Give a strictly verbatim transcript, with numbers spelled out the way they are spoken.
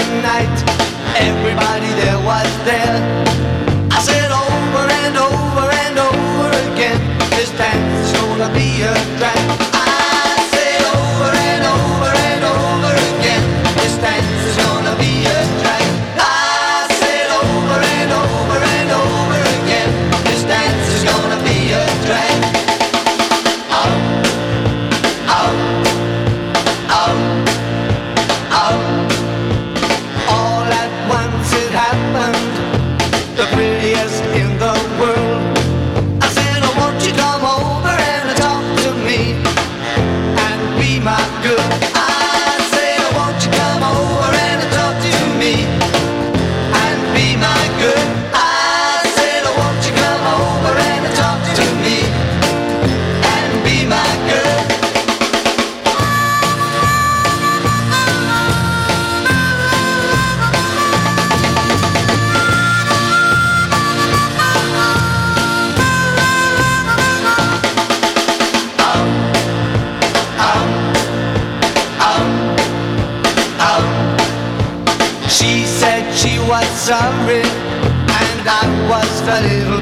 night. Everybody there was there. I said over and over and over again, this dance is gonna be a drag. I said over and over and over again, this dance is gonna be a drag. I said over and over and over again, this dance is gonna be a drag. Out, out, out, out. All at once it happened, the prettiest in the world. I said, oh, won't you come over and talk to me and be my girl? I said, oh, won't you come over and talk to me and be my girl? I said, oh, won't you come over and talk to me and be my girl? She said she was sorry, and I was a little